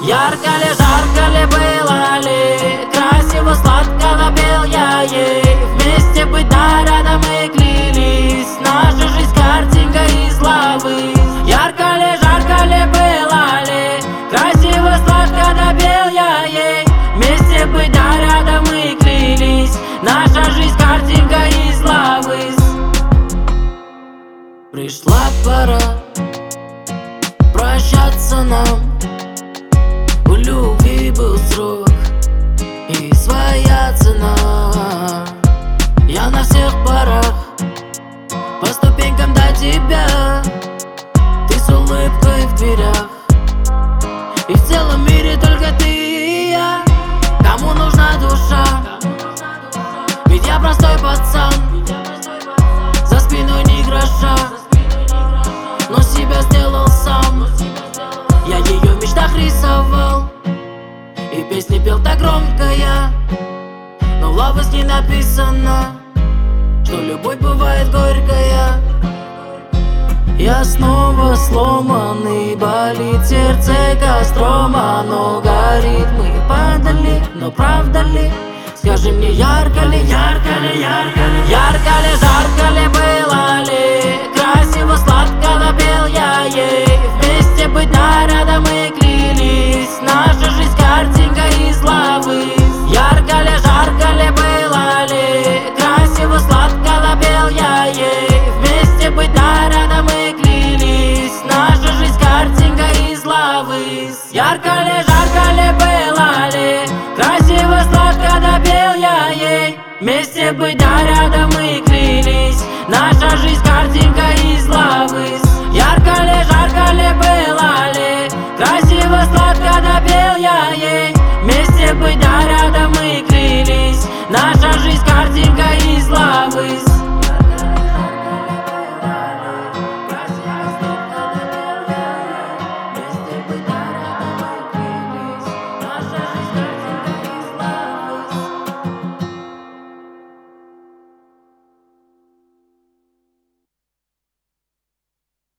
Ярко ли, жарко ли, было ли, красиво, сладко напел я ей. Вместе быть, да, рядом мы клялись, наша жизнь картинка из лавы. Ярко ли, жарко ли, было ли, красиво, сладко напел я ей. Вместе быть, да, рядом мы клялись, наша жизнь картинка из лавы. Пришла пора прощаться нам. У любви был срок и своя цена. Я на всех парах по ступенькам до тебя. Ты с улыбкой в дверях, и в целом мире только ты и я. Кому нужна душа? Ведь я простой пацан, за спиной ни гроша, но себя сделал сам. Я ее в мечтах рисовал и песни пел так громко я, но в лаве с ней написано, что любовь бывает горькая. Я снова сломанный, болит сердце костром, оно горит, мы падали, но правда ли? Скажи мне, ярко ли, ярко ли, ярко ли, ярко ли, жарко ли, было ли, красиво, сладко напел я ей. Вместе быть, да, рядом мы клялись, наша жизнь картинка из лавы. Ярко ли, жарко ли, было ли, красиво, сладко напел я ей. Вместе быть, да, рядом мы клялись, наша жизнь картинка из лавы. Ярко ли, жарко ли, было ли, красиво, сладко напел я ей. Вместе быть, да, рядом мы клялись, наша жизнь картинка из лавы. Ярко ли, жарко ли, было ли, красиво, сладко напел я ей. Вместе быть, да, рядом мы клялись, наша жизнь картинка